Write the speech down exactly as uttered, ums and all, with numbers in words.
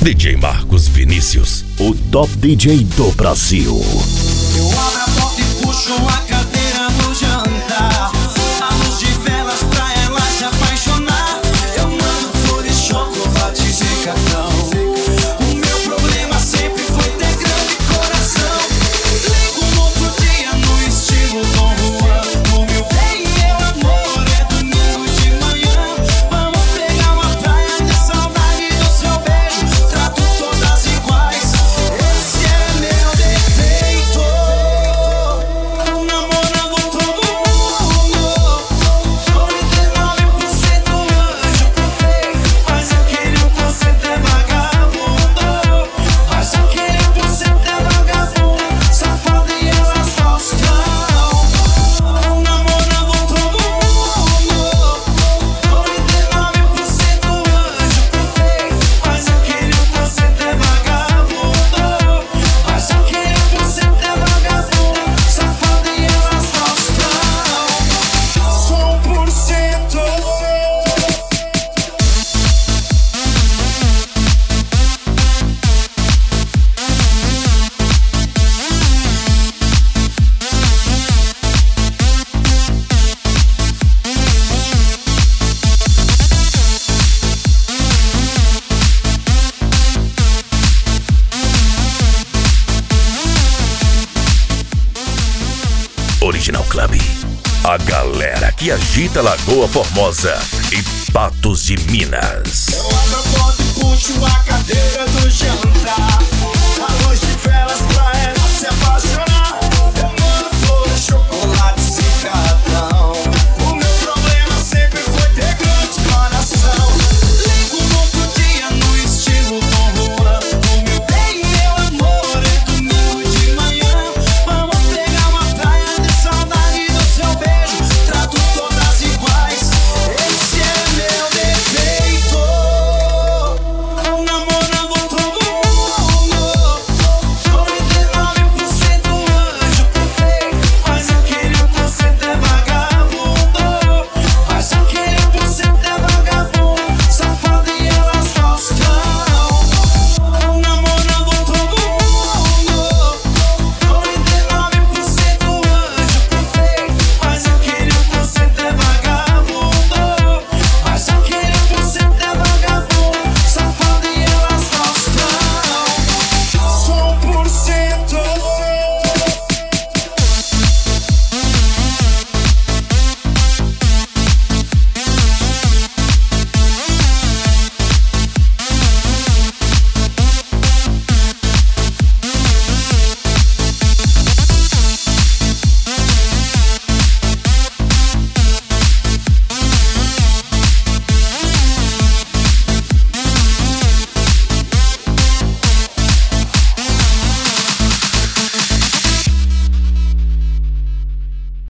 D J Marcos Vinícius, o top D J do Brasil. Eu abro a porta e puxo a cadeira do jantar. A luz de velas pra ela se apaixonar. Eu mando flores, chocolates e cartão. O meu problema sempre foi ter grande coração. Ligo no outro dia no estilo Dom Juan. O meu bem e meu amor é domingo de manhã. Vamos pegar uma praia de saudade do seu beijo. Trato todas iguais, esse é meu defeito. Namorando todo mundo, noventa e nove por cento anjo perfeito. Mas aquele um por cento é vagabundo. Mas aquele um por cento é vagabundo, safado e elas gostam. Namorando todo mundo, noventa e nove por cento anjo perfeito. Mas aquele um por cento é vagabundo. Mas aquele um por cento é vagabundo, safado e elas gostam. Só um por cento. Original Club, a galera que agita Lagoa Formosa e Patos de Minas. Eu abro a porta e puxo a cadeira do jantar. A luz de velas pra ela se apaixonar.